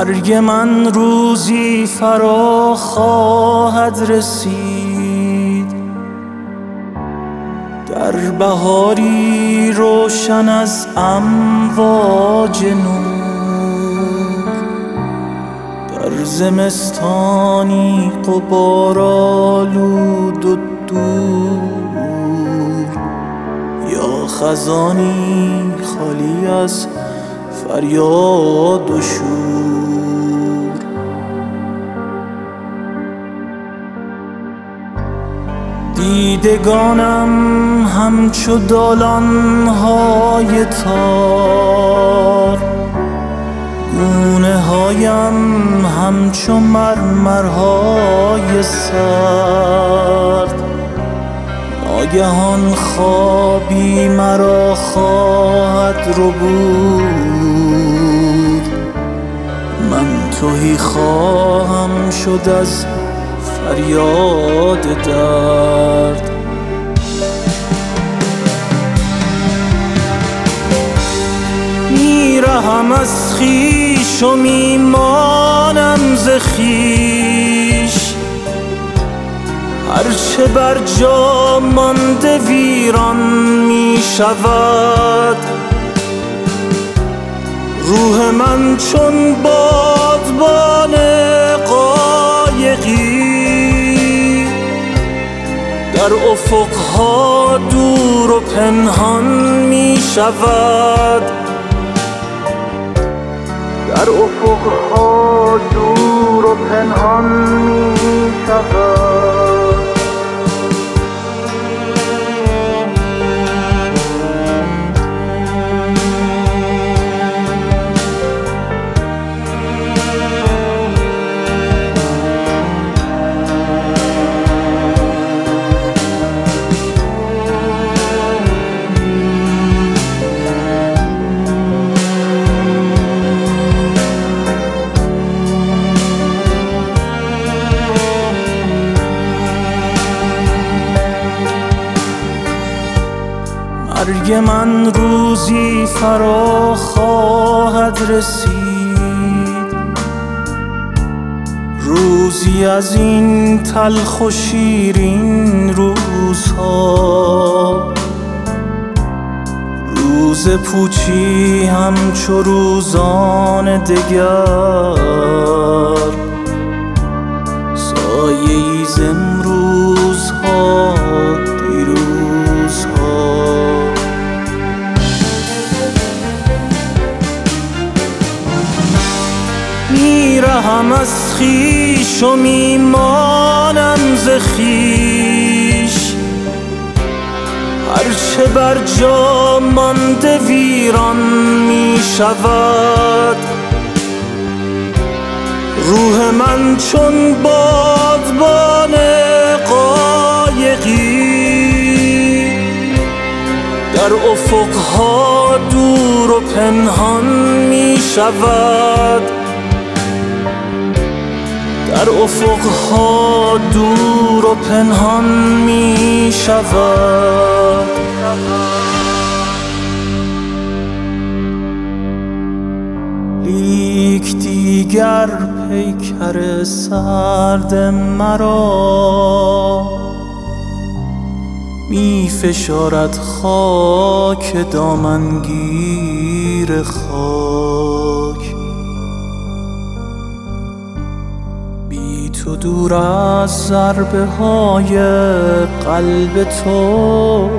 مرگ من روزی فرا خواهد رسید، در بهاری روشن از امواج نور، در زمستانی غبارآلود و دور، یا خزانی خالی از فریاد و شور. دیدگانم همچو دالان‌های تار، گونه هایم همچو مرمرهای سرد. ناگهان خوابی مرا خواهد ربود، من تهی خواهم شد از فریاد درد. میرهم از خویش و میمانم ز خویش، هرچه بر جا مانده ویران می شود. روح من چون بادبان قایقی، در افقها دور و پنهان می شود. در افقها دور و پنهان می شود. مرگ من روزی فرا خواهد رسید، روزی از این تلخ و شیرین روزها، روز پوچی همچو روزان دگر، سایه‌ای ز امروزها دیروزها. میرهم از خویش و میمانم ز خویش، هرچه بر جا مانده ویران می شود. روح من چون بادبان قایقی، در افقها دور و پنهان می شود. در افقها دور و پنهان می شود. لیک دیگر پیکر سرد مرا می فشارد خاک دامنگیر خاک. بی تو دور از ضربه های قلب تو،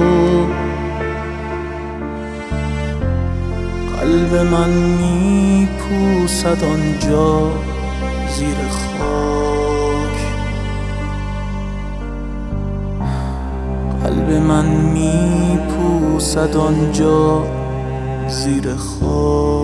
قلب من می پوسد آنجا زیر خاک. قلب من می پوسد آنجا زیر خاک.